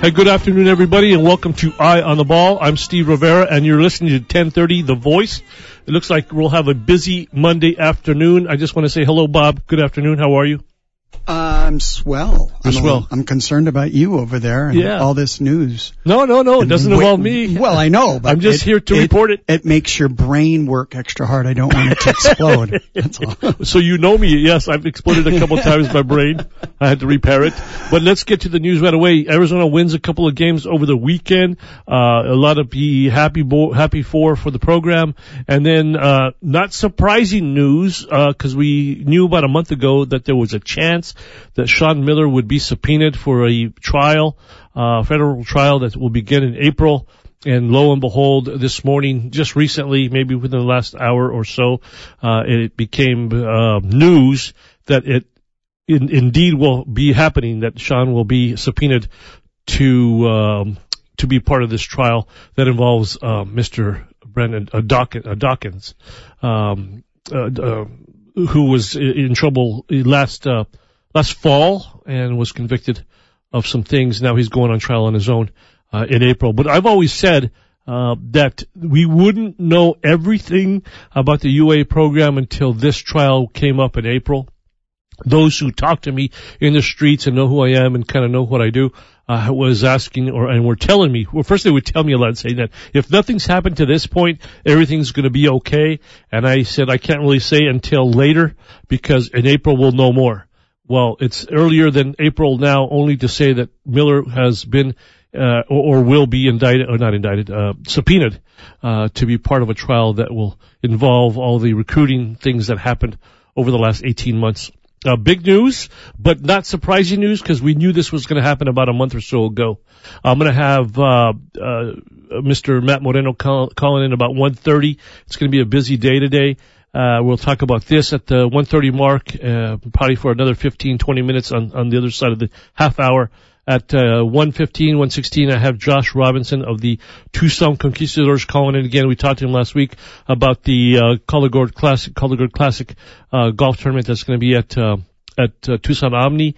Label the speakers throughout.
Speaker 1: Hey, good afternoon, everybody, and welcome to Eye on the Ball. I'm Steve Rivera, and you're listening to 1030 The Voice. It looks like we'll have a busy Monday afternoon. I just want to say hello, Bob. Good afternoon. How are you?
Speaker 2: I'm swell.
Speaker 1: Swell.
Speaker 2: I'm concerned about you over there and all this news.
Speaker 1: No. It doesn't involve me.
Speaker 2: Well, I know, but
Speaker 1: I'm just here to report it.
Speaker 2: It makes your brain work extra hard. I don't want it to explode. That's all.
Speaker 1: So you know me. Yes, I've exploded a couple times my brain. I had to repair it. But let's get to the news right away. Arizona wins a couple of games over the weekend. A lot of happy for the program. And then, not surprising news, cause we knew about a month ago that there was a chance that Sean Miller would be subpoenaed for a trial, federal trial that will begin in April. And lo and behold, this morning, just recently, maybe within the last hour or so, it became news that it indeed will be happening, that Sean will be subpoenaed to be part of this trial that involves Mr. Brendan Dawkins, who was in trouble last fall and was convicted of some things. Now he's going on trial on his own in April. But I've always said that we wouldn't know everything about the UA program until this trial came up in April. Those who talk to me in the streets and know who I am and kind of know what I do was asking and were telling me, well, first they would tell me a lot, saying that if nothing's happened to this point, everything's going to be okay. And I said I can't really say until later, because in April we'll know more. Well, it's earlier than April now, only to say that Miller has been or will be subpoenaed to be part of a trial that will involve all the recruiting things that happened over the last 18 months. Big news, but not surprising news, because we knew this was going to happen about a month or so ago. I'm going to have Mr. Matt Moreno calling in about 1:30. It's going to be a busy day today. We'll talk about this at the 1:30 mark, probably for another 15, 20 minutes on the other side of the half hour. At 1:15, 1:16, I have Josh Robinson of the Tucson Conquistadors calling in again. We talked to him last week about the Color Classic golf tournament that's going to be at Tucson Omni.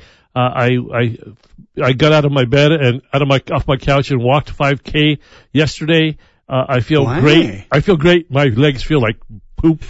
Speaker 1: I got out of my bed and off my couch and walked 5K yesterday. I feel great. I feel great. My legs feel like poop.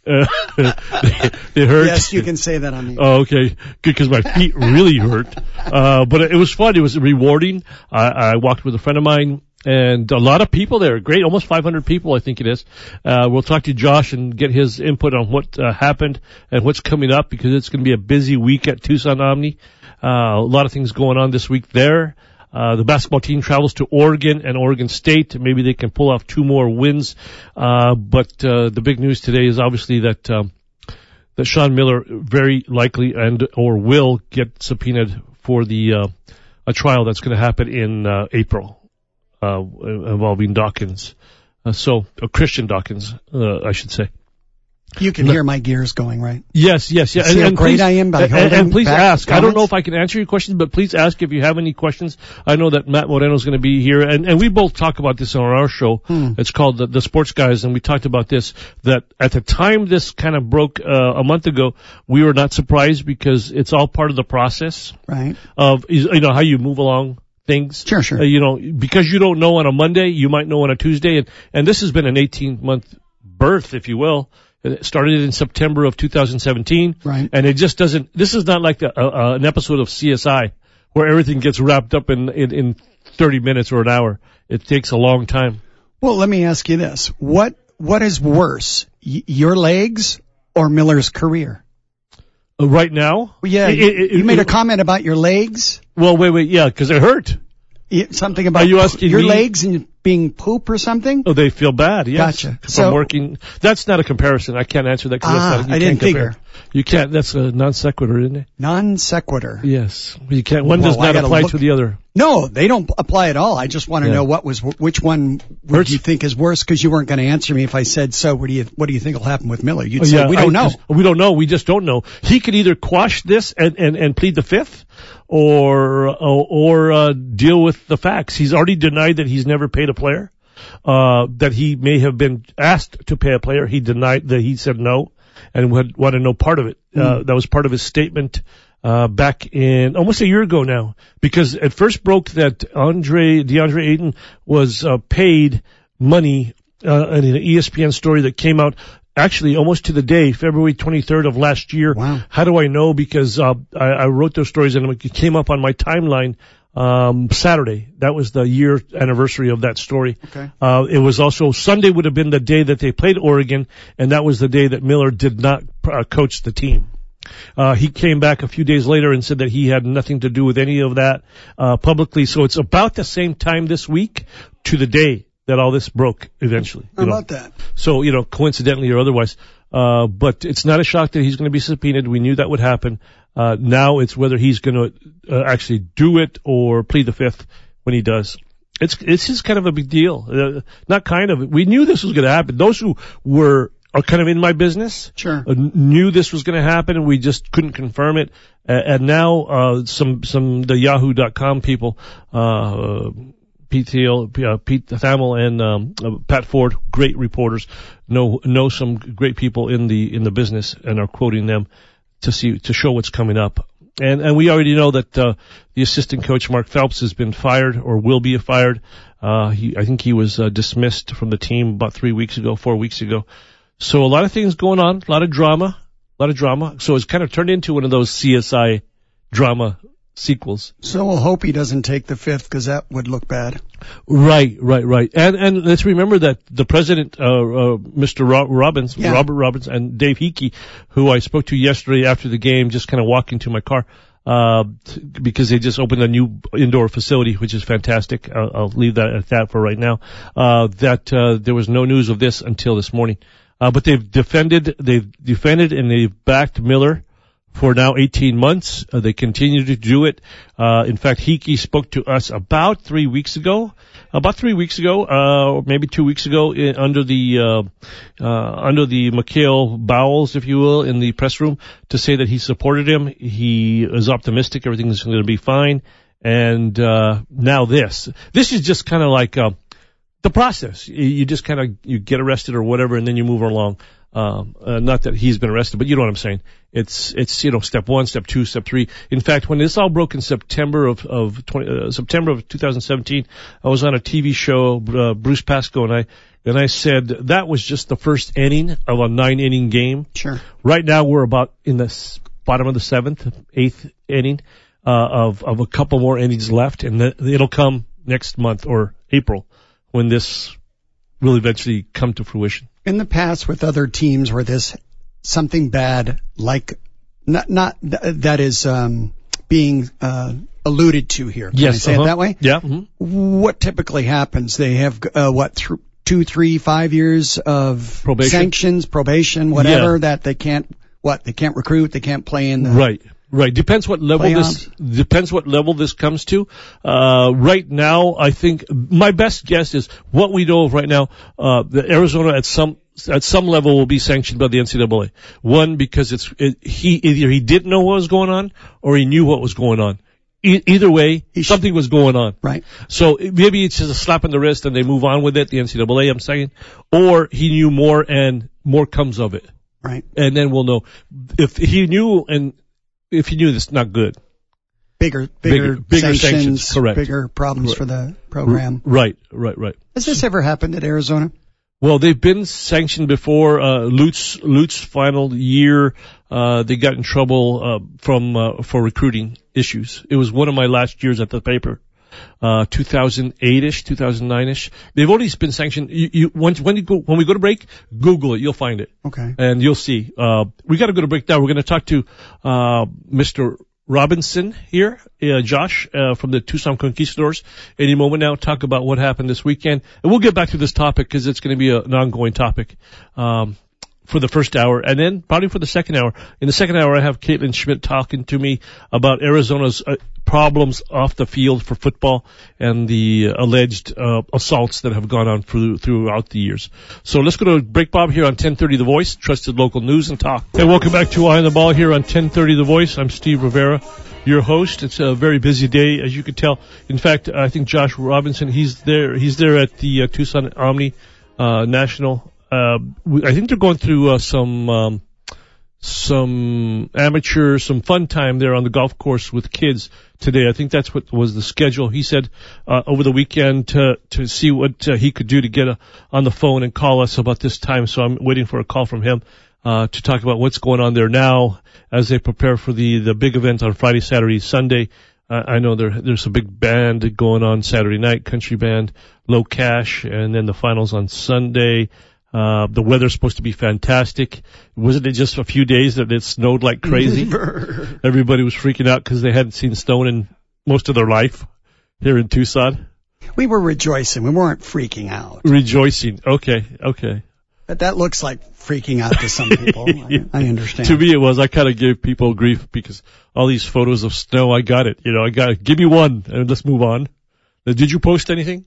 Speaker 1: They hurt.
Speaker 2: Yes, you can say that on me.
Speaker 1: Oh, okay. Good, because my feet really hurt. But it was fun. It was rewarding. I walked with a friend of mine, and a lot of people there. Great. Almost 500 people, I think it is. We'll talk to Josh and get his input on what happened and what's coming up, because it's going to be a busy week at Tucson Omni. A lot of things going on this week there. The basketball team travels to Oregon and Oregon State. Maybe they can pull off 2 more wins. But the big news today is obviously that Sean Miller very likely or will get subpoenaed for a trial that's going to happen in April, involving Dawkins. Christian Dawkins, I should say.
Speaker 2: You can hear my gears going, right?
Speaker 1: Yes.
Speaker 2: See how great I am by holding
Speaker 1: and please ask.
Speaker 2: Comments?
Speaker 1: I don't know if I can answer your questions, but please ask if you have any questions. I know that Matt Moreno is going to be here, and we both talk about this on our show. It's called the Sports Guys, and we talked about this, that at the time this kind of broke a month ago, we were not surprised, because it's all part of the process,
Speaker 2: right?
Speaker 1: Of how you move along things.
Speaker 2: Sure.
Speaker 1: Because you don't know on a Monday, you might know on a Tuesday, and this has been an 18-month birth, if you will. It started in September of 2017.
Speaker 2: Right.
Speaker 1: And it just doesn't, this is not like an episode of CSI where everything gets wrapped up in 30 minutes or an hour. It takes a long time.
Speaker 2: Well, let me ask you this. What is worse, your legs or Miller's career?
Speaker 1: Right now?
Speaker 2: Well, yeah, you made a comment about your legs.
Speaker 1: Well, wait, yeah, because it hurt.
Speaker 2: Something about your legs and being poop or something?
Speaker 1: Oh, they feel bad, yes.
Speaker 2: Gotcha.
Speaker 1: From working. That's not a comparison. I can't answer that, because
Speaker 2: I didn't figure.
Speaker 1: You can't. That's a non sequitur, isn't it?
Speaker 2: Non sequitur.
Speaker 1: Yes. You can't. One does not apply to the other.
Speaker 2: No, they don't apply at all. I just want to know which one would you think is worse, because you weren't going to answer me if I said so. What do you think will happen with Miller? You'd say, we don't know.
Speaker 1: We don't know. We just don't know. He could either quash this and plead the fifth, or deal with the facts. He's already denied that he's never paid a player, that he may have been asked to pay a player. He denied that. He said no, and would want to know part of it. That was part of his statement back in almost a year ago now, because it first broke that DeAndre Ayton was paid money in an ESPN story that came out actually almost to the day, February 23rd of last year.
Speaker 2: Wow.
Speaker 1: How do I know? Because I wrote those stories and it came up on my timeline Saturday. That was the year anniversary of that story.
Speaker 2: Okay.
Speaker 1: It was also Sunday would have been the day that they played Oregon, and that was the day that Miller did not coach the team. He came back a few days later and said that he had nothing to do with any of that publicly. So it's about the same time this week to the day that all this broke eventually.
Speaker 2: How about that?
Speaker 1: So, coincidentally or otherwise. But it's not a shock that he's going to be subpoenaed. We knew that would happen. Now it's whether he's going to actually do it or plead the fifth when he does. It's just kind of a big deal. Not kind of. We knew this was going to happen. Those who are kind of in my business
Speaker 2: sure
Speaker 1: knew this was going to happen, and we just couldn't confirm it. And now the Yahoo.com people, Pete Thamel and Pat Ford, great reporters, know some great people in the business and are quoting them to show what's coming up. And we already know that the assistant coach Mark Phelps has been fired or will be fired. I think he was dismissed from the team about 4 weeks ago. So a lot of things going on, a lot of drama. So it's kind of turned into one of those CSI drama sequels.
Speaker 2: So we'll hope he doesn't take the fifth, because that would look bad.
Speaker 1: Right. And let's remember that the president, Mr. Robert Robbins, and Dave Hickey, who I spoke to yesterday after the game, just kind of walking to my car, because they just opened a new indoor facility, which is fantastic. I'll leave that at that for right now. There was no news of this until this morning. But they've defended and they've backed Miller for now 18 months. They continue to do it. In fact, Hickey spoke to us about 3 weeks ago, or maybe 2 weeks ago, under the McHale bowels, if you will, in the press room, to say that he supported him. He is optimistic. Everything is going to be fine. And, now this is just kind of like, the process. You just kind of, you get arrested or whatever, and then you move along. Not that he's been arrested, but you know what I'm saying. It's step 1, step 2, step 3. In fact, when this all broke in September of 2017, I was on a TV show, Bruce Pascoe and I said that was just the first inning of a 9-inning game.
Speaker 2: Sure.
Speaker 1: Right now we're about in the bottom of the 7th, 8th inning, of a couple more innings left, and it'll come next month or April, when this will eventually come to fruition.
Speaker 2: In the past with other teams where there's something bad, like not that is being alluded to here. Can I say it that way?
Speaker 1: Yeah. Mm-hmm.
Speaker 2: What typically happens? They have 2, 3, 5 years of sanctions, probation, whatever, that they can't recruit, they can't play in the
Speaker 1: Right. Depends what level this comes to. Right now, I think my best guess is what we know of right now, that Arizona at some level will be sanctioned by the NCAA. One, because either he didn't know what was going on or he knew what was going on. Either way, something was going on.
Speaker 2: Right.
Speaker 1: So maybe it's just a slap in the wrist and they move on with it, the NCAA, I'm saying. Or he knew more and more comes of it.
Speaker 2: Right.
Speaker 1: And then we'll know. If he knew it's not good. Bigger sanctions, correct.
Speaker 2: Bigger problems for the program.
Speaker 1: Right.
Speaker 2: Has this ever happened at Arizona?
Speaker 1: Well, they've been sanctioned before. Lute's final year, they got in trouble for recruiting issues. It was one of my last years at the paper. 2008-ish, 2009-ish. They've already been sanctioned. When we go to break, Google it. You'll find it.
Speaker 2: Okay.
Speaker 1: And you'll see. We got to go to break now. We're going to talk to Mr. Robinson here, Josh, from the Tucson Conquistadors. Any moment now, talk about what happened this weekend. And we'll get back to this topic because it's going to be an ongoing topic. For the first hour, and then probably for the second hour. In the second hour, I have Caitlin Schmidt talking to me about Arizona's problems off the field for football and the alleged assaults that have gone on throughout the years. So let's go to break, Bob, here on 1030 The Voice, trusted local news and talk. Hey, welcome back to Eye on the Ball here on 1030 The Voice. I'm Steve Rivera, your host. It's a very busy day, as you can tell. In fact, I think Josh Robinson, he's there at the Tucson Omni National. I think they're going through some some fun time there on the golf course with kids today. I think that's what was the schedule. He said over the weekend to see what he could do to get on the phone and call us about this time. So I'm waiting for a call from him to talk about what's going on there now as they prepare for the big event on Friday, Saturday, Sunday. I know there's a big band going on Saturday night, country band, Low Cash, and then the finals on Sunday. The weather's supposed to be fantastic. Wasn't it just a few days that it snowed like crazy? Everybody was freaking out because they hadn't seen snow in most of their life here in Tucson.
Speaker 2: We were rejoicing. We weren't freaking out.
Speaker 1: Rejoicing. Okay.
Speaker 2: But that looks like freaking out to some people. I understand.
Speaker 1: To me it was. I kind of gave people grief because all these photos of snow, I got it. Give me one and let's move on. Did you post anything?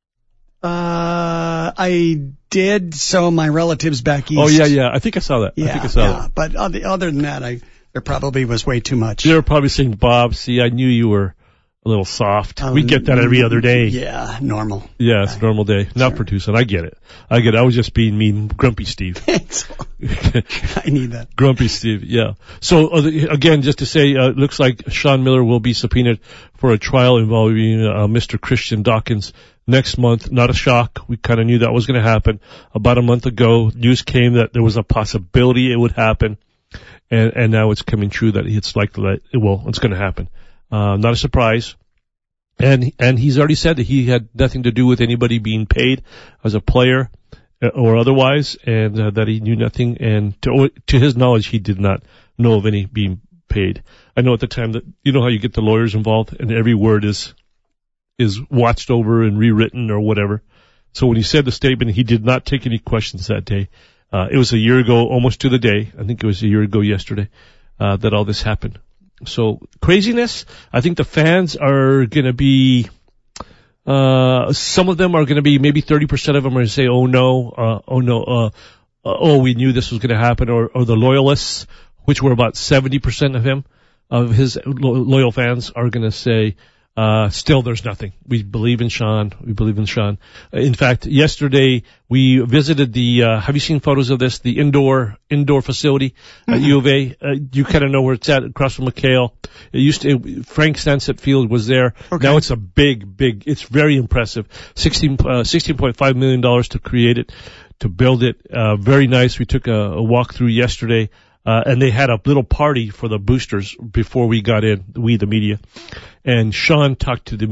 Speaker 2: I did. So my relatives back east.
Speaker 1: Oh yeah. I think I saw that.
Speaker 2: Yeah. But other than that, there probably was way too much.
Speaker 1: They were probably saying, Bob, see, I knew you were a little soft. We get that every other day.
Speaker 2: Yeah, normal.
Speaker 1: Yeah, it's a normal day. Not for Tucson. I get it. I was just being mean. Grumpy Steve.
Speaker 2: I need that.
Speaker 1: Grumpy Steve, yeah. So, again, just to say, it looks like Sean Miller will be subpoenaed for a trial involving Mr. Christian Dawkins next month. Not a shock. We kind of knew that was going to happen. About a month ago, news came that there was a possibility it would happen. And now it's coming true that it's likely that it's going to happen. Not a surprise. And he's already said that he had nothing to do with anybody being paid as a player or otherwise, and that he knew nothing. And to his knowledge, he did not know of any being paid. I know at the time that, you know how you get the lawyers involved and every word is watched over and rewritten or whatever. So when he said the statement, he did not take any questions that day. It was a year ago, almost to the day. I think it was a year ago yesterday, that all this happened. So craziness. I think the fans are going to be, some of them are going to be, maybe 30% of them are going to say, oh no, we knew this was going to happen, or the loyalists, which were about 70% of his loyal fans, are going to say, still there's nothing. We believe in Sean. In fact, yesterday we visited have you seen photos of this? The indoor facility at U of A. You kind of know where it's at, across from McHale. Frank Sunset Field was there. Okay. Now it's a big, it's very impressive. $16.5 million to create it, to build it. Very nice. We took a walk through yesterday. And they had a little party for the boosters before we got in, the media. And Sean talked to the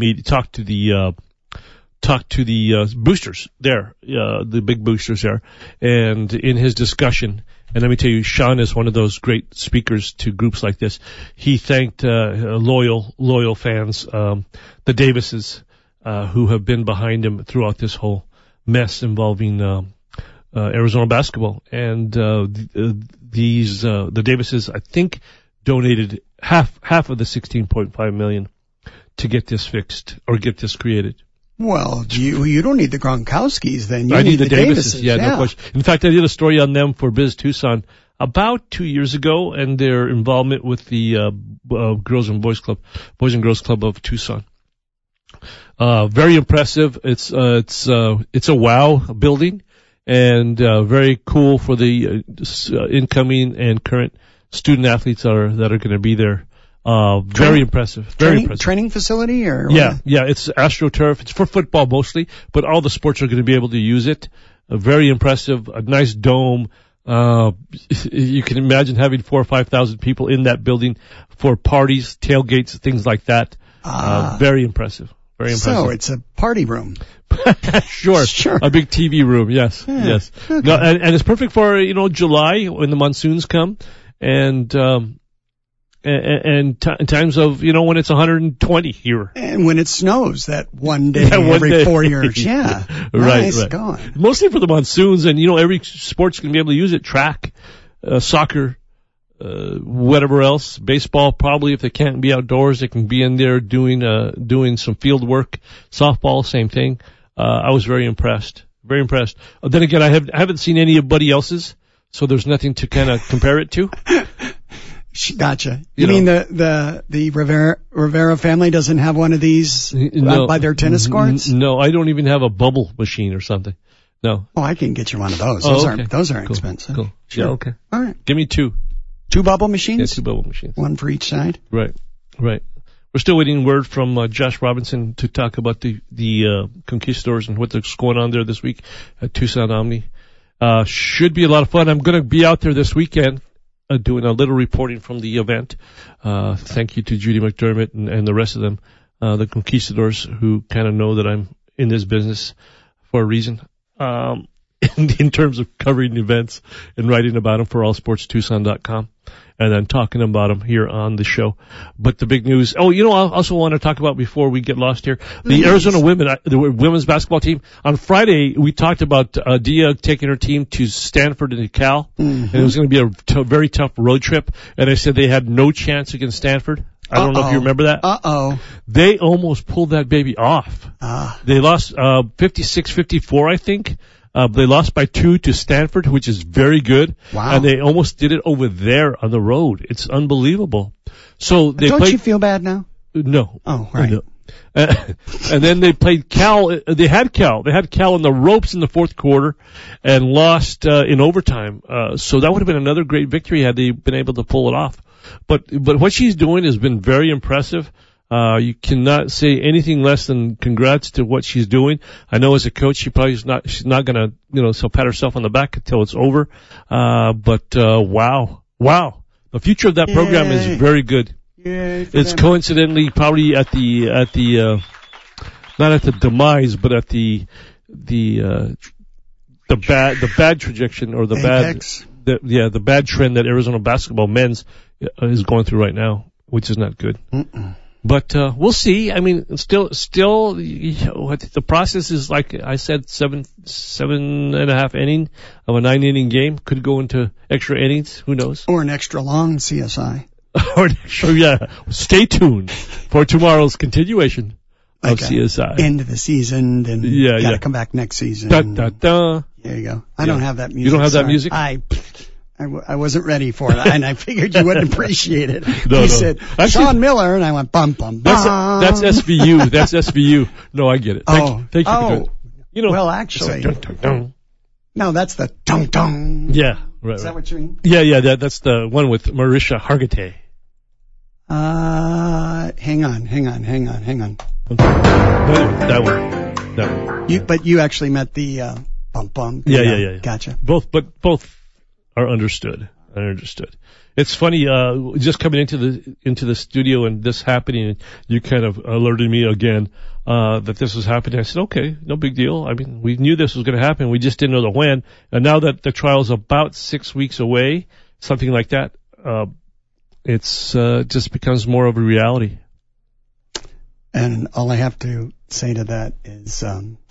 Speaker 1: boosters there, the big boosters there. And in his discussion, and let me tell you, Sean is one of those great speakers to groups like this. He thanked, loyal fans, the Davises, who have been behind him throughout this whole mess involving, Arizona basketball. And, the Davises, I think, donated half of the $16.5 million to get this fixed or get this created.
Speaker 2: Well, you don't need the Gronkowskis then. You
Speaker 1: I need the
Speaker 2: Davises.
Speaker 1: Yeah, no question. In fact, I did a story on them for Biz Tucson about 2 years ago, and their involvement with the Boys and Girls Club of Tucson. Very impressive. It's a wow building. And very cool for the incoming and current student athletes that are going to be there. Very impressive. Very impressive.
Speaker 2: Training facility or?
Speaker 1: Yeah. It's AstroTurf. It's for football mostly, but all the sports are going to be able to use it. Very impressive. A nice dome. You can imagine having 4,000 or 5,000 people in that building for parties, tailgates, things like that. Very impressive. Very impressive.
Speaker 2: So it's a party room.
Speaker 1: Sure. A big TV room. Yes.
Speaker 2: Yeah.
Speaker 1: Yes.
Speaker 2: Okay.
Speaker 1: No, and it's perfect for, July when the monsoons come and times of, when it's 120 here.
Speaker 2: And when it snows that one day every 4 years. Yeah. Nice
Speaker 1: right.
Speaker 2: going.
Speaker 1: Mostly for the monsoons, and, every sport's going to be able to use it. Track, soccer, whatever else. Baseball, probably, if they can't be outdoors, they can be in there doing some field work. Softball, same thing. I was very impressed. Very impressed. Then again, I haven't seen anybody else's, so there's nothing to kind of compare it to.
Speaker 2: Gotcha. You mean the Rivera family doesn't have one of these by their tennis courts?
Speaker 1: No, I don't even have a bubble machine or something. No.
Speaker 2: Oh, I can get you one of those. Those aren't
Speaker 1: cool.
Speaker 2: expensive.
Speaker 1: Cool.
Speaker 2: Sure.
Speaker 1: Yeah, okay.
Speaker 2: All right.
Speaker 1: Give me two.
Speaker 2: 2 bubble machines?
Speaker 1: Yeah, 2 bubble machines.
Speaker 2: One for each side?
Speaker 1: Right. We're still waiting word from Josh Robinson to talk about the Conquistadors and what's going on there this week at Tucson Omni. Should be a lot of fun. I'm going to be out there this weekend doing a little reporting from the event. Thank you to Judy McDermott and the rest of them, the Conquistadors, who kind of know that I'm in this business for a reason. In terms of covering events and writing about them for allsportstucson.com and then talking about them here on the show. But the big news, I also want to talk about before we get lost here, the Arizona women, the women's basketball team. On Friday, we talked about Dia taking her team to Stanford and to Cal, and it was going to be a very tough road trip, and I said they had no chance against Stanford. I don't know if you remember that. They almost pulled that baby off. They lost 56-54, I think. They lost by 2 to Stanford, which is very good.
Speaker 2: Wow.
Speaker 1: And they almost did it over there on the road. It's unbelievable. So they
Speaker 2: Don't you feel bad now?
Speaker 1: No.
Speaker 2: Oh, right.
Speaker 1: No. And then they played Cal. They had Cal in the ropes in the fourth quarter and lost in overtime. So that would have been another great victory had they been able to pull it off. But what she's doing has been very impressive. You cannot say anything less than congrats to what she's doing. I know as a coach, she's not gonna, so pat herself on the back until it's over. Wow. The future of that program is very good. It's coincidentally probably at the not at the demise, but at the bad trajectory or the bad trend that Arizona basketball men's is going through right now, which is not good. But we'll see. I mean, still, the process is, like I said, 7.5 inning of a 9-inning game. Could go into extra innings. Who knows?
Speaker 2: Or an extra long CSI.
Speaker 1: Stay tuned for tomorrow's continuation of CSI.
Speaker 2: End of the season, then gotta come back next season. There you go. I don't have that music.
Speaker 1: You don't have that music?
Speaker 2: I wasn't ready for it, and I figured you wouldn't appreciate it. He said, Sean Miller, and I went, bum, bum, bum.
Speaker 1: That's SVU. That's SVU. No, I get it. Thank you.
Speaker 2: Well, actually. No, that's the tung-tung.
Speaker 1: Yeah, right.
Speaker 2: Is that what you mean?
Speaker 1: Yeah, that's the one with Marisha Hargitay.
Speaker 2: Hang on.
Speaker 1: That one.
Speaker 2: But you actually meant the, bum.
Speaker 1: Yeah.
Speaker 2: Gotcha.
Speaker 1: Both are understood. It's funny, just coming into the studio and this happening, and you kind of alerted me again, that this was happening. I said, okay, no big deal. I mean, we knew this was going to happen. We just didn't know the when. And now that the trial's about 6 weeks away, something like that, it's, just becomes more of a reality.
Speaker 2: And all I have to say to that is,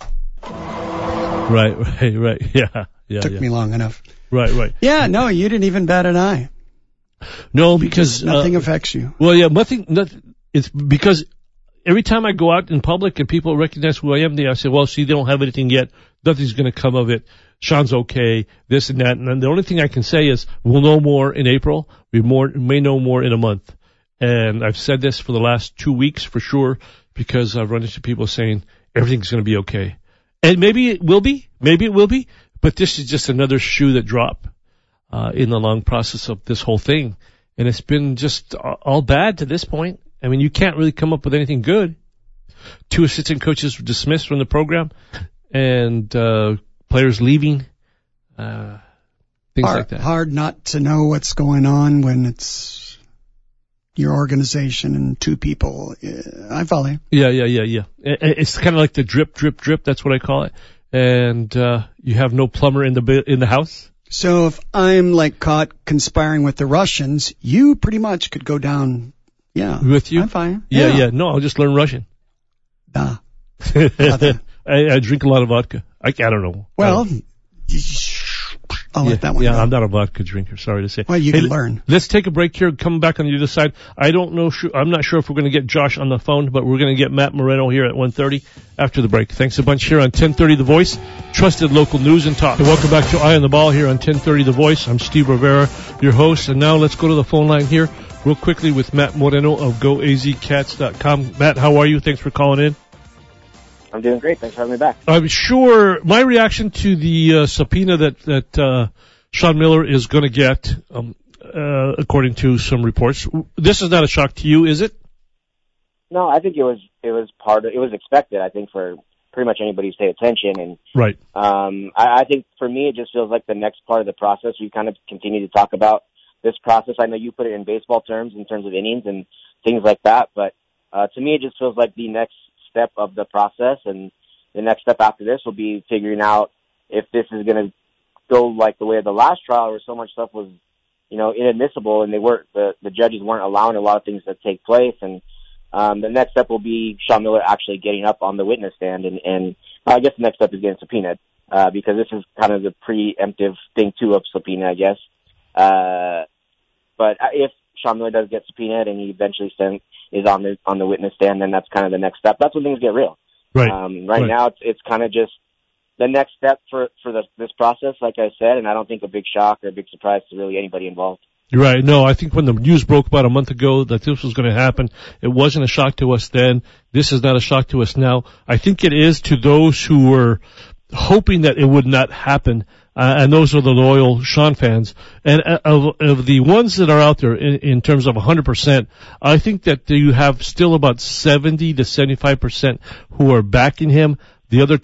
Speaker 1: Right. Yeah.
Speaker 2: Took me long enough.
Speaker 1: Right.
Speaker 2: Yeah, no, you didn't even bat an eye.
Speaker 1: No, because
Speaker 2: nothing affects you.
Speaker 1: Well, yeah, nothing. It's because every time I go out in public and people recognize who I am, I say, well, see, they don't have anything yet. Nothing's going to come of it. Sean's okay, this and that. And then the only thing I can say is we'll know more in April. We may know more in a month. And I've said this for the last 2 weeks for sure, because I've run into people saying everything's going to be okay. And maybe it will be, but this is just another shoe that dropped in the long process of this whole thing. And it's been just all bad to this point. I mean, you can't really come up with anything good. 2 assistant coaches were dismissed from the program, and players leaving, things like that.
Speaker 2: Hard not to know what's going on when it's your organization and 2 people. I follow you.
Speaker 1: Yeah. It's kind of like the drip. That's what I call it. And you have no plumber in the house.
Speaker 2: So if I'm caught conspiring with the Russians, you pretty much could go down. Yeah.
Speaker 1: With you?
Speaker 2: I'm fine.
Speaker 1: Yeah. No, I'll just learn Russian.
Speaker 2: I
Speaker 1: drink a lot of vodka. I don't know.
Speaker 2: Well, I'll let that one go.
Speaker 1: I'm not a vodka drinker, sorry to say.
Speaker 2: Well, you can learn.
Speaker 1: Let's take a break here. Come back on the other side. I'm not sure if we're going to get Josh on the phone, but we're going to get Matt Moreno here at 1:30 after the break. Thanks a bunch here on 1030 The Voice, trusted local news and talk. And welcome back to Eye on the Ball here on 1030 The Voice. I'm Steve Rivera, your host. And now let's go to the phone line here real quickly with Matt Moreno of GoAZCats.com. Matt, how are you? Thanks for calling in.
Speaker 3: I'm doing great. Thanks for having me back.
Speaker 1: I'm sure my reaction to the subpoena that Sean Miller is going to get, according to some reports. This is not a shock to you, is it?
Speaker 3: No, I think it was expected, I think, for pretty much anybody who's paid attention. And
Speaker 1: right.
Speaker 3: I think for me, it just feels like the next part of the process. We kind of continue to talk about this process. I know you put it in baseball terms in terms of innings and things like that, but to me, it just feels like the next step of the process, and the next step after this will be figuring out if this is going to go like the way of the last trial, where so much stuff was, inadmissible, and the judges weren't allowing a lot of things to take place. And the next step will be Sean Miller actually getting up on the witness stand, and I guess the next step is getting subpoenaed, because this is kind of the preemptive thing to a subpoena, I guess. But if Sean Miller does get subpoenaed and he eventually is on the witness stand, then that's kind of the next step. That's when things get real.
Speaker 1: Right.
Speaker 3: Right now, it's kind of just the next step for this process, like I said, and I don't think a big shock or a big surprise to really anybody involved.
Speaker 1: You're right. No, I think when the news broke about a month ago that this was going to happen, it wasn't a shock to us then. This is not a shock to us now. I think it is to those who were hoping that it would not happen, and those are the loyal Sean fans. And of the ones that are out there in terms of 100%, I think that you have still about 70 to 75% who are backing him. The other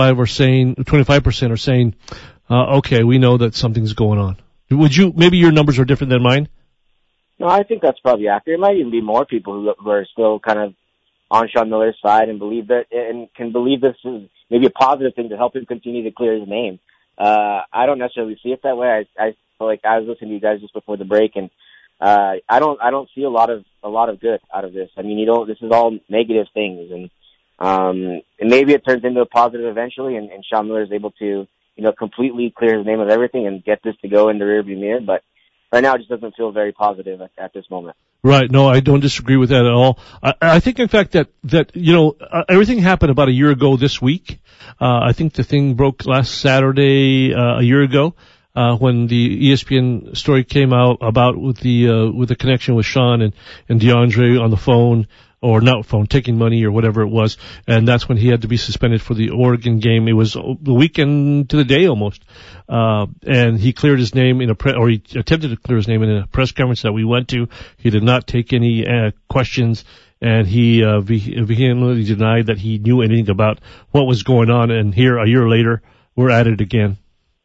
Speaker 1: 25% are saying, okay, we know that something's going on. Maybe your numbers are different than mine?
Speaker 3: No, I think that's probably accurate. It might even be more people who are still kind of on Sean Miller's side and can believe this is maybe a positive thing to help him continue to clear his name. I don't necessarily see it that way. I feel like I was listening to you guys just before the break, and I don't see a lot of good out of this. I mean, this is all negative things, and maybe it turns into a positive eventually, and Sean Miller is able to completely clear his name of everything and get this to go in the rearview mirror. But right now, it just doesn't feel very positive at this moment.
Speaker 1: Right. No, I don't disagree with that at all. I think, in fact, that everything happened about a year ago this week. I think the thing broke last Saturday, a year ago, when the ESPN story came out about with the connection with Sean and DeAndre on the phone, or not phone, taking money or whatever it was. And that's when he had to be suspended for the Oregon game. It was the weekend to the day almost. And he cleared his name he attempted to clear his name in a press conference that we went to. He did not take any questions, and he vehemently denied that he knew anything about what was going on. And here, a year later, we're at it again.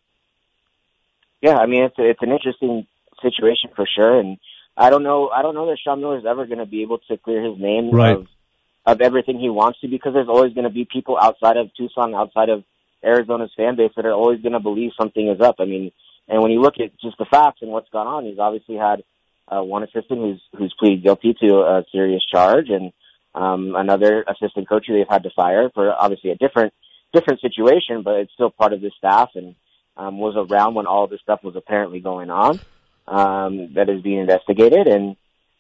Speaker 3: Yeah, I mean, it's an interesting situation for sure, and I don't know that Sean Miller is ever going to be able to clear his name of everything he wants to, because there's always going to be people outside of Tucson, outside of Arizona's fan base, that are always going to believe something is up. I mean, and when you look at just the facts and what's gone on, he's obviously had one assistant who's pleaded guilty to a serious charge, and another assistant coach who they've had to fire for obviously a different situation, but it's still part of the staff and was around when all this stuff was apparently going on. That is being investigated, and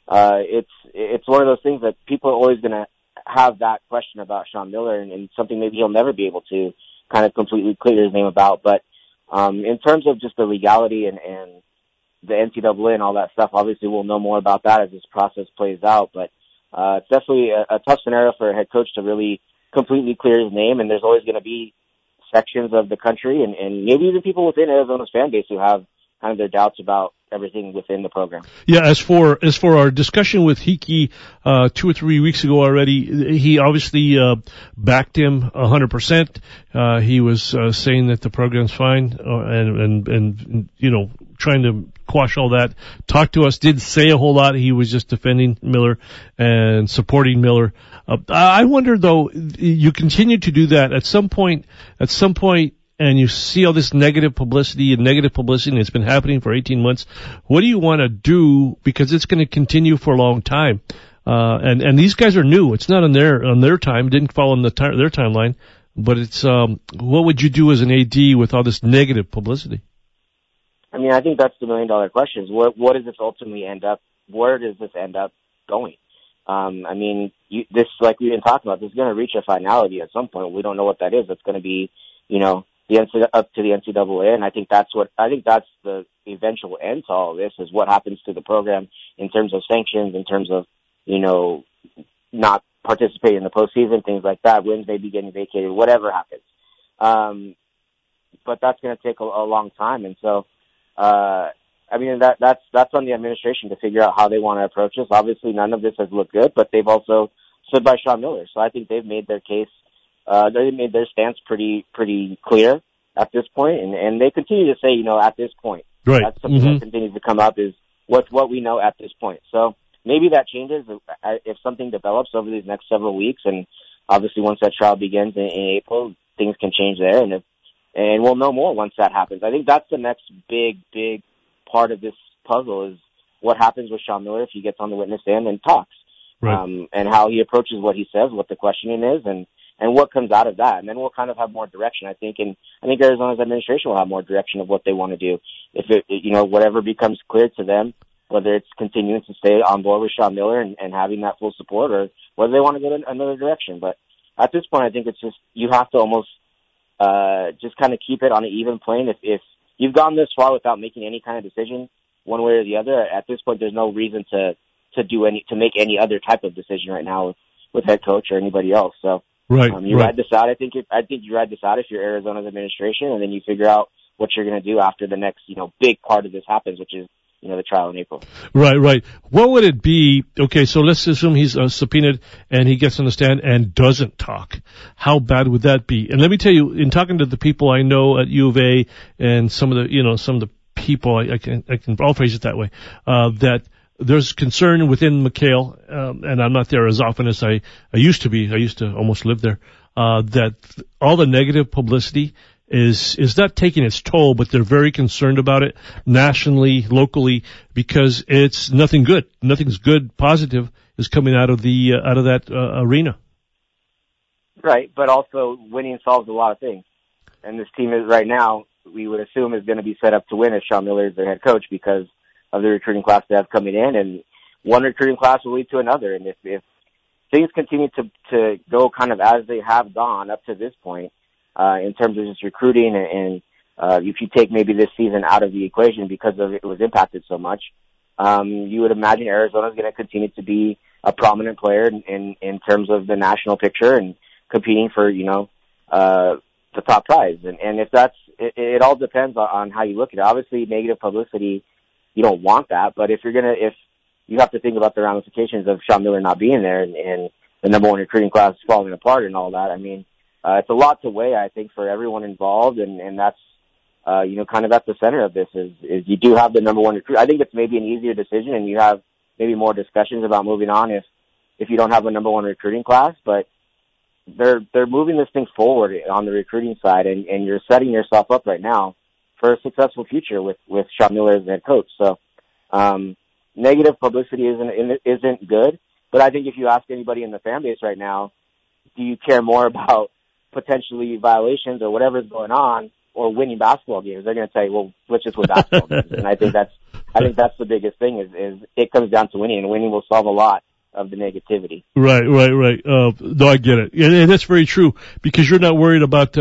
Speaker 3: it's one of those things that people are always going to have that question about Sean Miller, and something maybe he'll never be able to kind of completely clear his name about. But in terms of just the legality and the NCAA and all that stuff, obviously we'll know more about that as this process plays out. But it's definitely a tough scenario for a head coach to really completely clear his name, and there's always going to be sections of the country and maybe even people within Arizona's fan base who have kind of their doubts about everything within the program. Yeah,
Speaker 1: as for our discussion with Hickey 2 or 3 weeks ago already, he obviously backed him 100%. He was saying that the program's fine, and trying to quash all that. Talked to us, didn't say a whole lot. He was just defending Miller and supporting Miller. I wonder though, you continue to do that at some point, and you see all this negative publicity, and it's been happening for 18 months. What do you want to do? Because it's going to continue for a long time. And these guys are new. It's not on their time. It didn't fall on their timeline. But it's, what would you do as an AD with all this negative publicity?
Speaker 3: I mean, I think that's the $1 million question. What does this ultimately end up? Where does this end up going? I mean, this, like we've been talking about, this is going to reach a finality at some point. We don't know what that is. It's going to be, up to the NCAA, and I think that's the eventual end to all of this, is what happens to the program in terms of sanctions, in terms of, not participating in the postseason, things like that, wins maybe getting vacated, whatever happens. But that's going to take a long time, and so, I mean, that's on the administration to figure out how they want to approach this. Obviously, none of this has looked good, but they've also stood by Sean Miller. So I think they've made their case, they made their stance pretty clear at this point, and they continue to say, at this point.
Speaker 1: Right.
Speaker 3: That's something that continues to come up is what's what we know at this point. So maybe that changes if something develops over these next several weeks, and obviously once that trial begins in April, things can change there, and we'll know more once that happens. I think that's the next big part of this puzzle is what happens with Sean Miller if he gets on the witness stand and talks,
Speaker 1: right.
Speaker 3: And how he approaches what he says, what the questioning is, and what comes out of that. And then we'll kind of have more direction, I think, and I think Arizona's administration will have more direction of what they want to do. If whatever becomes clear to them, whether it's continuing to stay on board with Sean Miller and having that full support, or whether they want to go in another direction. But at this point, I think it's just, you have to almost, just kind of keep it on an even plane. If you've gone this far without making any kind of decision one way or the other, at this point, there's no reason to make any other type of decision right now with head coach or anybody else. So,
Speaker 1: right.
Speaker 3: Ride this out. I think you ride this out if you're Arizona's administration, and then you figure out what you're going to do after the next, big part of this happens, which is, the trial in April.
Speaker 1: Right. What would it be? Okay, so let's assume he's subpoenaed and he gets on the stand and doesn't talk. How bad would that be? And let me tell you, in talking to the people I know at U of A and some of the people, I'll phrase it that way, that there's concern within McHale, and I'm not there as often as I used to be. I used to almost live there, that all the negative publicity is not taking its toll, but they're very concerned about it nationally, locally, because it's nothing good. Nothing's good, positive is coming out of that arena.
Speaker 3: Right, but also winning solves a lot of things. And this team is right now, we would assume, is going to be set up to win if Sean Miller is their head coach because of the recruiting class they have coming in, and one recruiting class will lead to another. And if things continue to go kind of as they have gone up to this point, in terms of just recruiting and if you take maybe this season out of the equation because of it was impacted so much, you would imagine Arizona is going to continue to be a prominent player in terms of the national picture and competing for, the top prize. And if that's, it all depends on how you look at it. Obviously negative publicity, you don't want that, but if you have to think about the ramifications of Sean Miller not being there and the number one recruiting class falling apart and all that, I mean, it's a lot to weigh, I think, for everyone involved, and that's, kind of at the center of this is you do have the number one recruit. I think it's maybe an easier decision, and you have maybe more discussions about moving on if you don't have a number one recruiting class, but they're moving this thing forward on the recruiting side, and you're setting yourself up right now for a successful future with Sean Miller as head coach. So, negative publicity isn't good, but I think if you ask anybody in the fan base right now, do you care more about potentially violations or whatever's going on or winning basketball games? They're going to say, well, let's just win basketball games. And I think that's the biggest thing is it comes down to winning, and winning will solve a lot of the negativity. Right.
Speaker 1: No, I get it. And that's very true because you're not worried about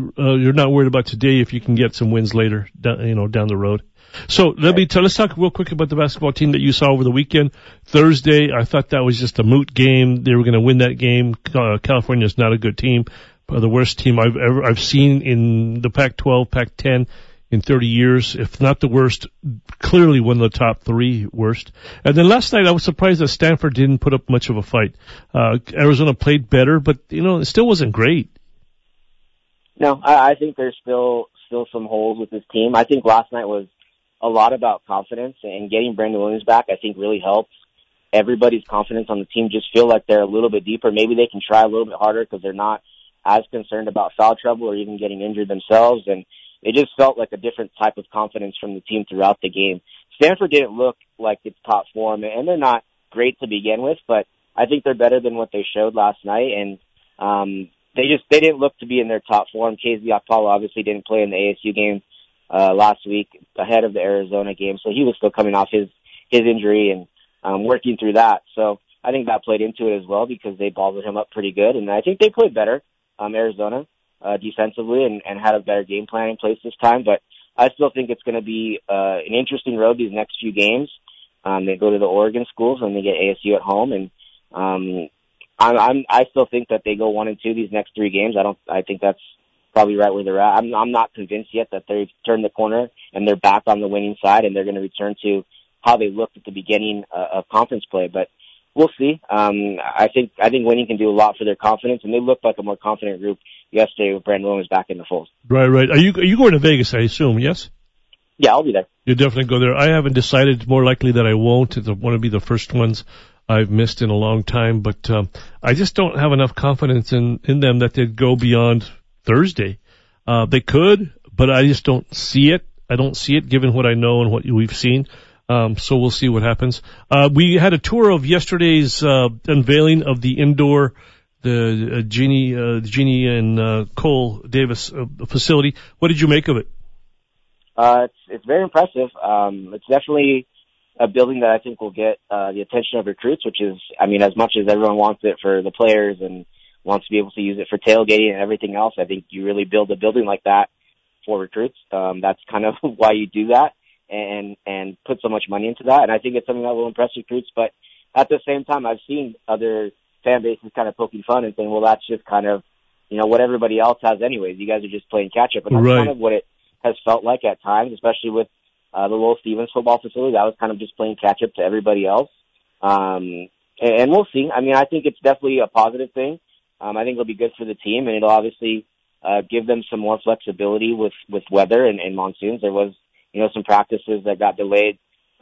Speaker 1: today if you can get some wins later, down the road. So let's talk real quick about the basketball team that you saw over the weekend. Thursday, I thought that was just a moot game. They were going to win that game. California is not a good team. The worst team I've seen in the Pac-12, Pac-10 in 30 years, if not the worst, clearly one of the top three worst. And then last night I was surprised that Stanford didn't put up much of a fight. Arizona played better, but it still wasn't great.
Speaker 3: No, I think there's still some holes with this team. I think last night was a lot about confidence, and getting Brandon Williams back I think really helps everybody's confidence on the team just feel like they're a little bit deeper. Maybe they can try a little bit harder because they're not as concerned about foul trouble or even getting injured themselves, and it just felt like a different type of confidence from the team throughout the game. Stanford didn't look like its top form, and they're not great to begin with, but I think they're better than what they showed last night, and they didn't look to be in their top form. KZ Okpala obviously didn't play in the ASU game last week ahead of the Arizona game, so he was still coming off his injury and working through that. So I think that played into it as well because they balled him up pretty good, and I think they played better, Arizona, defensively and had a better game plan in place this time. But I still think it's going to be an interesting road these next few games. They go to the Oregon schools and they get ASU at home, and I still think that they go 1-2 these next three games. I think that's probably right where they're at. I'm not convinced yet that they've turned the corner and they're back on the winning side and they're going to return to how they looked at the beginning of conference play. But we'll see. I think winning can do a lot for their confidence, and they looked like a more confident group yesterday with Brandon Williams back in the fold.
Speaker 1: Right. Are you going to Vegas, I assume, yes?
Speaker 3: Yeah, I'll be there.
Speaker 1: You'll definitely go there. I haven't decided. It's more likely that I won't. It's one to be the first ones I've missed in a long time, but I just don't have enough confidence in them that they'd go beyond Thursday. They could, but I just don't see it. I don't see it given what I know and what we've seen. So we'll see what happens. We had a tour of yesterday's unveiling of the indoor, the Jeannie and Cole Davis facility. What did you make of it?
Speaker 3: It's very impressive. It's definitely a building that I think will get the attention of recruits, which is, I mean, as much as everyone wants it for the players and wants to be able to use it for tailgating and everything else, I think you really build a building like that for recruits. That's kind of why you do that and put so much money into that. And I think it's something that will impress recruits. But at the same time, I've seen other fan bases kind of poking fun and saying, well, that's just kind of, you know, what everybody else has anyways. You guys are just playing catch up. And that's kind of what it has felt like at times, especially with the Lowell Stevens football facility. That was kind of just playing catch up to everybody else. And we'll see. I mean, I think it's definitely a positive thing. I think it'll be good for the team, and it'll obviously give them some more flexibility with weather and monsoons. There was, you know, some practices that got delayed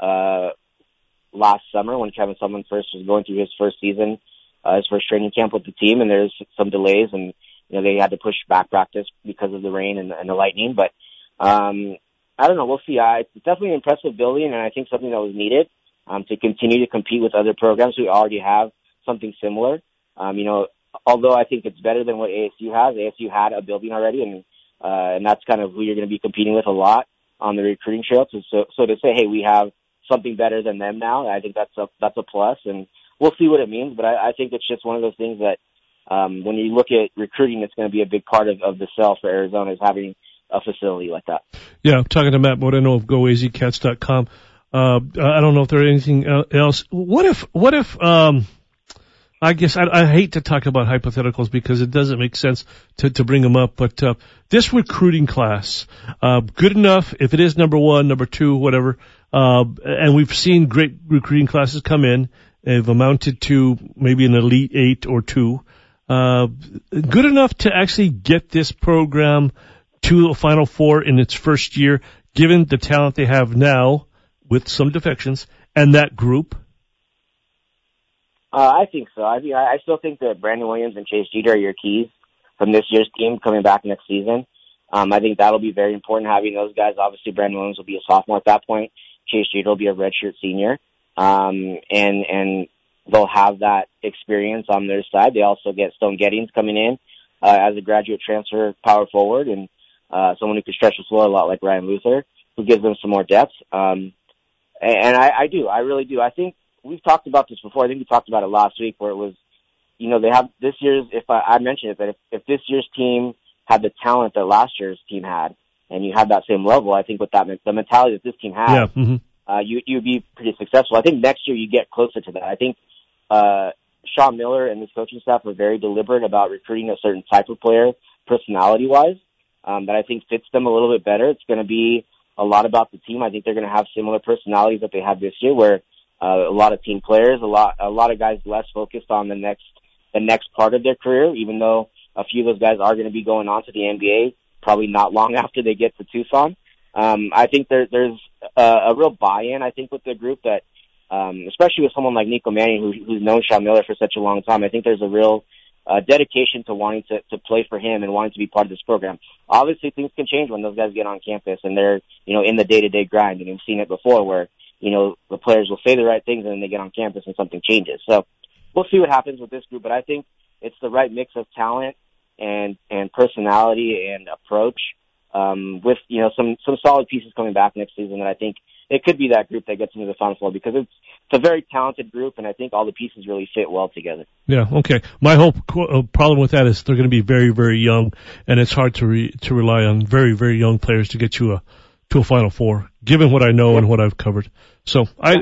Speaker 3: last summer when Kevin Sumlin first was going through his first season, his first training camp with the team, and there's some delays, and you know they had to push back practice because of the rain and the lightning. But I don't know. We'll see. It's definitely an impressive building, and I think something that was needed to continue to compete with other programs who already have something similar. You know, although I think it's better than what ASU has. ASU had a building already, and that's kind of who you're going to be competing with a lot on the recruiting trail. So to say, hey, we have something better than them now, I think that's a plus, and we'll see what it means. But I think it's just one of those things that when you look at recruiting, it's going to be a big part of the sell for Arizona is having a facility like that. Yeah,
Speaker 1: I'm talking to Matt Moreno of GoAZCats.com. I don't know if there's anything else. What if I guess I hate to talk about hypotheticals because it doesn't make sense to bring them up, but this recruiting class, good enough if it is number one, number two, whatever, and we've seen great recruiting classes come in. They've amounted to maybe an Elite 8 or 2. Good enough to actually get this program to a Final Four in its first year, given the talent they have now with some defections and that group?
Speaker 3: I think so. I mean, I still think that Brandon Williams and Chase Jeter are your keys from this year's team coming back next season. I think that'll be very important having those guys. Obviously, Brandon Williams will be a sophomore at that point. Chase Jeter will be a redshirt senior. And they'll have that experience on their side. They also get Stone Gettings coming in as a graduate transfer power forward and someone who can stretch the floor a lot like Ryan Luther, who gives them some more depth. And I really do. I think we've talked about this before. I think we talked about it last week where it was, you know, they have this year's, I mentioned it, that if this year's team had the talent that last year's team had and you had that same level, I think with that, the mentality that this team has, you'd be pretty successful. I think next year you get closer to that. I think, Sean Miller and his coaching staff are very deliberate about recruiting a certain type of player personality-wise, that I think fits them a little bit better. It's going to be a lot about the team. I think they're going to have similar personalities that they had this year where, a lot of team players, a lot of guys less focused on the next part of their career, even though a few of those guys are going to be going on to the NBA probably not long after they get to Tucson. I think there's a real buy-in, I think, with the group that, especially with someone like Nico Mannion, who's known Sean Miller for such a long time. I think there's a real dedication to wanting to play for him and wanting to be part of this program. Obviously, things can change when those guys get on campus and they're, you know, in the day-to-day grind. And we've seen it before where, you know, the players will say the right things and then they get on campus and something changes. So we'll see what happens with this group, but I think it's the right mix of talent and personality and approach, with, you know, some solid pieces coming back next season. And I think it could be that group that gets into the Final Four because it's a very talented group and I think all the pieces really fit well together.
Speaker 1: Yeah. Okay. My whole problem with that is they're going to be very, very young and it's hard to rely on very, very young players to get you to a Final Four, given what I know and what I've covered. So I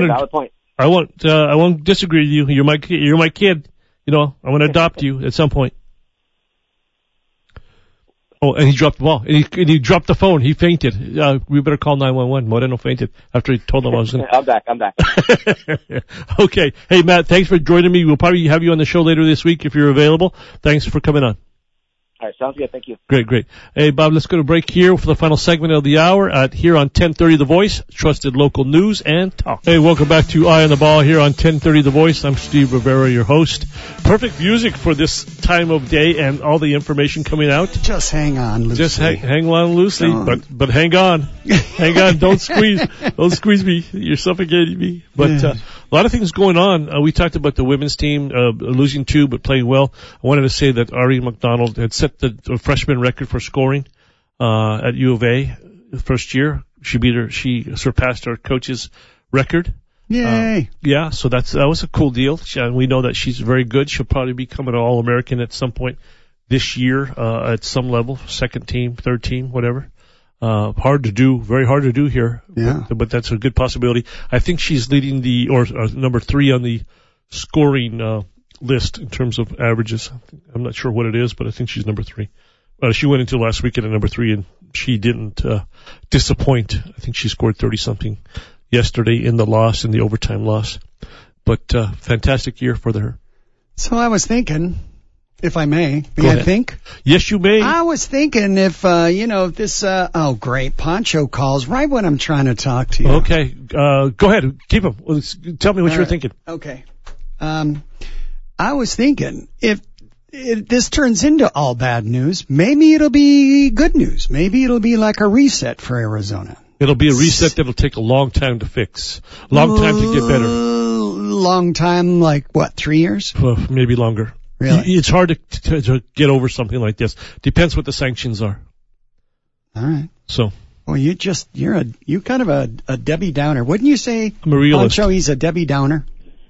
Speaker 1: won't disagree with you. You're my kid. You know, I'm going to adopt you at some point. Oh, and he dropped the ball. And he dropped the phone. He fainted. We better call 911. Moreno fainted after he told them I was going to...
Speaker 3: I'm back.
Speaker 1: Okay. Hey, Matt, thanks for joining me. We'll probably have you on the show later this week if you're available. Thanks for coming on.
Speaker 3: All right, sounds good. Thank you.
Speaker 1: Great. Hey, Bob, let's go to break here for the final segment of the hour here on 1030 The Voice, trusted local news and talk. Hey, welcome back to Eye on the Ball here on 1030 The Voice. I'm Steve Rivera, your host. Perfect music for this time of day and all the information coming out.
Speaker 2: Just hang on loosely.
Speaker 1: Just hang on loosely, but hang on. Hang on. Don't squeeze me. You're suffocating me. But, a lot of things going on. We talked about the women's team, losing 2, but playing well. I wanted to say that Ari McDonald had set the freshman record for scoring, at U of A the first year. She surpassed her coach's record.
Speaker 2: Yay.
Speaker 1: So that was a cool deal. We know that she's very good. She'll probably become an All-American at some point this year, at some level, second team, third team, whatever. Hard to do, very hard to do here.
Speaker 2: Yeah.
Speaker 1: But that's a good possibility. I think she's leading number 3 on the scoring, list in terms of averages. I'm not sure what it is, but I think she's number 3. She went into last weekend at number 3 and she didn't, disappoint. I think she scored 30 something yesterday in the overtime loss. But, fantastic year for her.
Speaker 2: So I was thinking, if I may,
Speaker 1: I
Speaker 2: think?
Speaker 1: Yes, you may.
Speaker 2: I was thinking if, this, great, Poncho calls right when I'm trying to talk to you.
Speaker 1: Okay, go ahead, keep him. Tell me what you're thinking.
Speaker 2: Okay. I was thinking if this turns into all bad news, maybe it'll be good news. Maybe it'll be like a reset for Arizona.
Speaker 1: It'll be a reset that'll take a long time to fix. Long time to get better.
Speaker 2: Long time, like what, 3 years?
Speaker 1: Maybe longer.
Speaker 2: Really?
Speaker 1: It's hard to get over something like this. Depends what the sanctions are.
Speaker 2: All right.
Speaker 1: So.
Speaker 2: Well, you're kind of a Debbie Downer. Wouldn't you say,
Speaker 1: I'm a realist.
Speaker 2: Poncho, he's a Debbie Downer?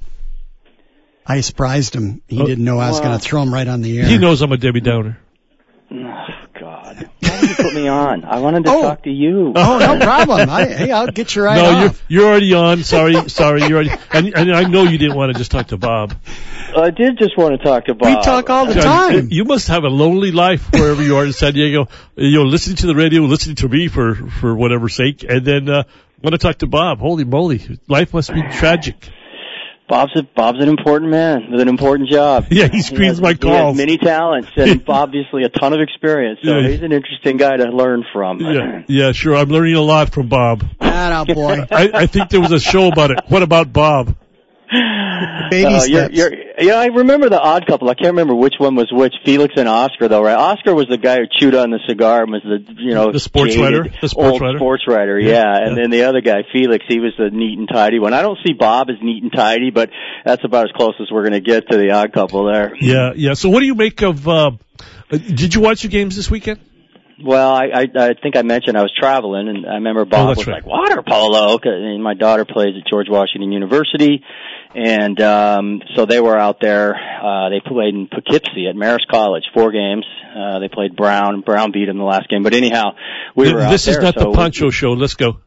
Speaker 2: I surprised him. He didn't know I was going to throw him right on the air.
Speaker 1: He knows I'm a Debbie Downer.
Speaker 4: Oh, God. Why did you put me on? I wanted to talk to you.
Speaker 2: Oh, no problem. I'll get you right off.
Speaker 1: You're already on. Sorry. You're already, and I know you didn't want to just talk to Bob.
Speaker 4: I did just want to talk to Bob.
Speaker 2: We talk all the time.
Speaker 1: You must have a lonely life wherever you are in San Diego. Listening to the radio, listening to me for whatever's sake, and then want to talk to Bob. Holy moly, life must be tragic.
Speaker 4: Bob's an important man with an important job.
Speaker 1: Yeah, he screens my calls.
Speaker 4: He has many talents and obviously a ton of experience, so he's an interesting guy to learn from.
Speaker 1: Yeah, sure. I'm learning a lot from Bob.
Speaker 2: Boy.
Speaker 1: I think there was a show about it. What about Bob?
Speaker 2: Baby steps.
Speaker 4: I remember the Odd Couple. I can't remember which one was which. Felix and Oscar, though, right? Oscar was the guy who chewed on the cigar and was
Speaker 1: the sports writer.
Speaker 4: Sports writer, yeah. And then the other guy, Felix, he was the neat and tidy one. I don't see Bob as neat and tidy, but that's about as close as we're going to get to the Odd Couple there.
Speaker 1: Yeah. So what do you make of? Did you watch the games this weekend?
Speaker 4: Well, I think I mentioned I was traveling, and I remember Bob was like, water polo, and my daughter plays at George Washington University, and so they were out there. They played in Poughkeepsie at Marist College, 4 games. They played Brown. Brown beat them the last game, but anyhow, we were out there.
Speaker 1: This is not the Poncho show. Let's go.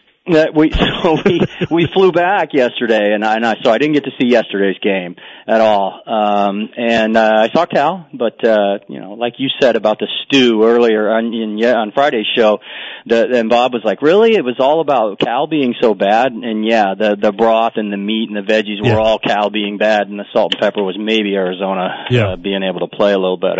Speaker 4: We flew back yesterday, and I didn't get to see yesterday's game at all. And I saw Cal, but like you said about the stew earlier on Friday's show, and Bob was like, "Really? It was all about Cal being so bad?" And the broth and the meat and the veggies were all Cal being bad, and the salt and pepper was maybe Arizona being able to play a little better.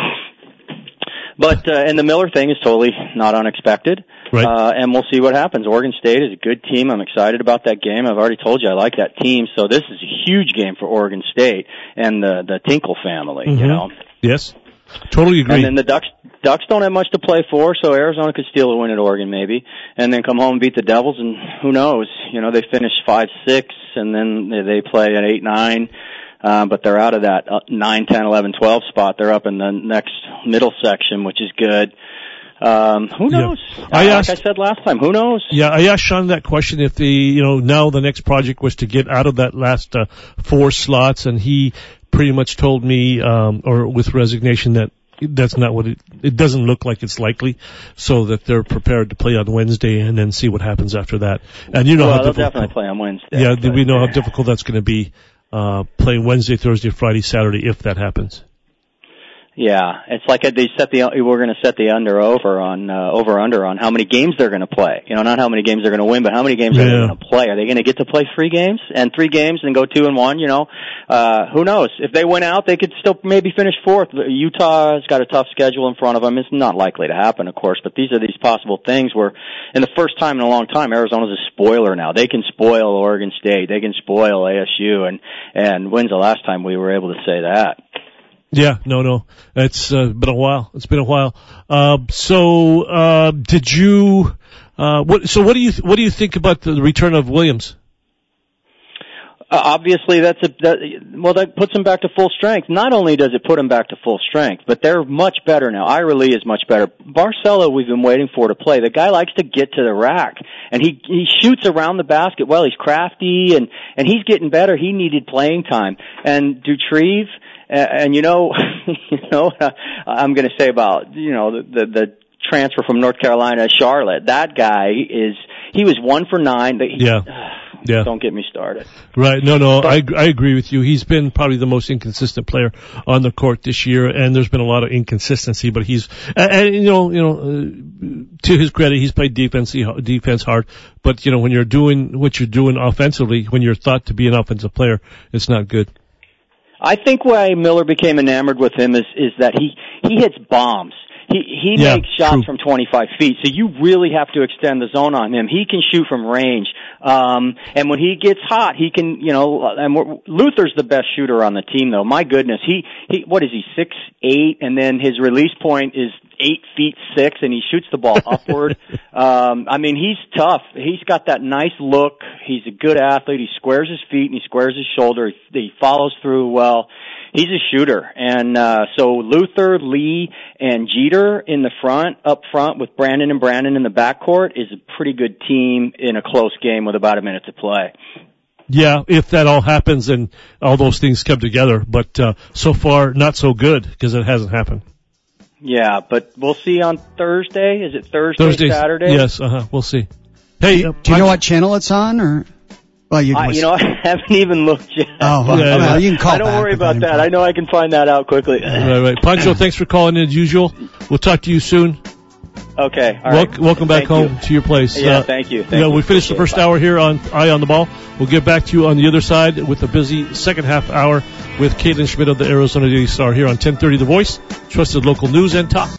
Speaker 4: But and the Miller thing is totally not unexpected. Right. And we'll see what happens. Oregon State is a good team. I'm excited about that game. I've already told you I like that team. So this is a huge game for Oregon State and the Tinkle family,
Speaker 1: Yes. Totally agree.
Speaker 4: And then the Ducks don't have much to play for, so Arizona could steal a win at Oregon maybe, and then come home and beat the Devils, and who knows? They finish 5-6, and then they play at 8-9. But they're out of that 9, 10, 11, 12 spot. They're up in the next middle section, which is good. Who knows? Like I said last time, who knows?
Speaker 1: Yeah, I asked Sean that question if now the next project was to get out of that last 4 slots, and he pretty much told me, or with resignation, that that's not what it doesn't look like it's likely, so that they're prepared to play on Wednesday and then see what happens after that. And how
Speaker 4: they'll
Speaker 1: difficult,
Speaker 4: definitely play on Wednesday.
Speaker 1: Yeah, we know how difficult that's going to be, playing Wednesday, Thursday, Friday, Saturday, if that happens.
Speaker 4: Yeah, it's like we're going to set the over under on how many games they're going to play. You know, not how many games they're going to win, but how many games are they going to play. Are they going to get to play 3 games and 3 games and go 2-1? You know, who knows? If they win out, they could still maybe finish 4th. Utah has got a tough schedule in front of them. It's not likely to happen, of course, but these are these possible things where, in the first time in a long time, Arizona's a spoiler now. They can spoil Oregon State. They can spoil ASU. And when's the last time we were able to say that?
Speaker 1: Yeah, no. It's been a while. It's been a while. Did you what do you think about the return of Williams?
Speaker 4: Obviously that puts him back to full strength. Not only does it put him back to full strength, but they're much better now. Ira Lee is much better. Barcelo, we've been waiting for to play. The guy likes to get to the rack, and he shoots around the basket well. He's crafty, and he's getting better. He needed playing time. And Dutrieve, and I'm going to say about, the transfer from North Carolina to Charlotte. That guy he was 1 for 9. Yeah. Don't get me started.
Speaker 1: Right. No. I agree with you. He's been probably the most inconsistent player on the court this year, and there's been a lot of inconsistency, but he's, to his credit, he's played defense hard, but when you're doing what you're doing offensively, when you're thought to be an offensive player, it's not good.
Speaker 4: I think why Miller became enamored with him is that he hits bombs. He makes shots from 25 feet, so you really have to extend the zone on him. He can shoot from range, and when he gets hot, he can, and Luther's the best shooter on the team, though. My goodness, what is he, 6'8", and then his release point is 8'6", and he shoots the ball upward. He's tough. He's got that nice look. He's a good athlete. He squares his feet and he squares his shoulder. He follows through well. He's a shooter. And so Luther, Lee, and Jeter up front with Brandon and Brandon in the backcourt is a pretty good team in a close game with about a minute to play.
Speaker 1: Yeah, if that all happens and all those things come together. But so far, not so good because it hasn't happened. Yeah,
Speaker 4: but we'll see on Thursday. Is it Thursday? Saturday?
Speaker 1: Yes, we'll see. Hey,
Speaker 2: do you know what channel it's on, or? Well,
Speaker 4: I haven't even looked yet.
Speaker 2: Oh, well, you can call
Speaker 4: I don't worry about that. I know I can find that out quickly.
Speaker 1: Right. Pancho, thanks for calling in as usual. We'll talk to you soon.
Speaker 4: Okay. All right.
Speaker 1: Welcome back home to your place.
Speaker 4: Yeah, thank you.
Speaker 1: We finished the first hour here on Eye on the Ball. We'll get back to you on the other side with a busy second half hour with Caitlin Schmidt of the Arizona Daily Star here on 1030 The Voice, trusted local news and talk.